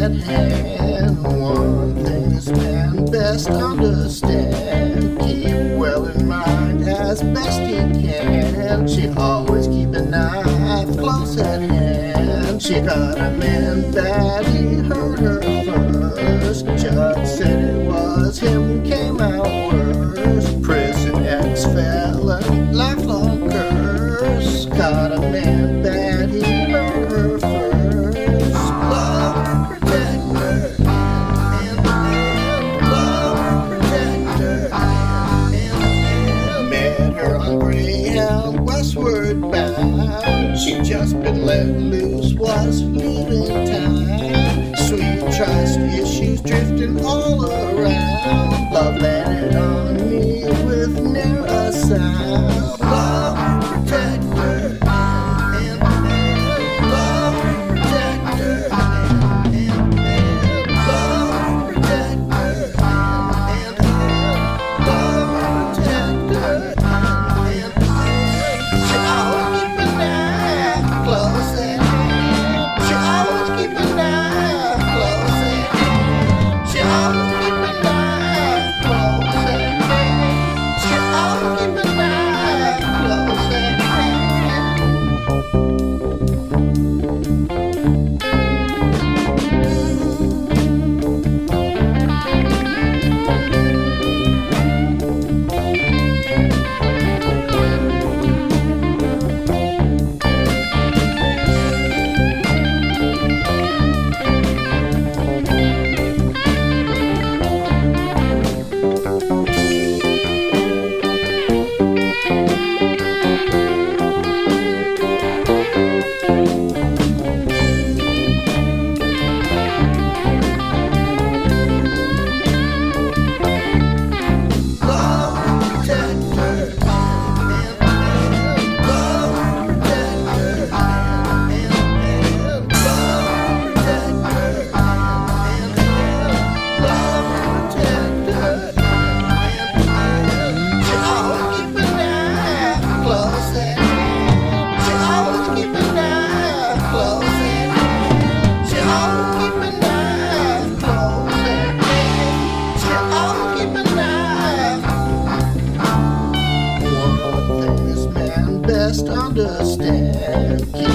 at hand. One thing this man best understand, keep well in mind as best he can. She always keep a knife close at hand. She got a man bad, he hurt her first. Judge said it was him, came out worse. Prison ex-felon, lifelong curse. Got a man bad, he hurt her first. Love protector, and love protector, and met her on Greyhound, westward bound. She just been let loose, was leaving town. Sweet trust issues drifting all around. Love landed on me with near a sound. Love protector, and love protector, and love protector, and love protector, and she always keep an eye close at hand. She always keep an eye close at hand. She always keep an eye close at hand. She always keep an eye close at best understand.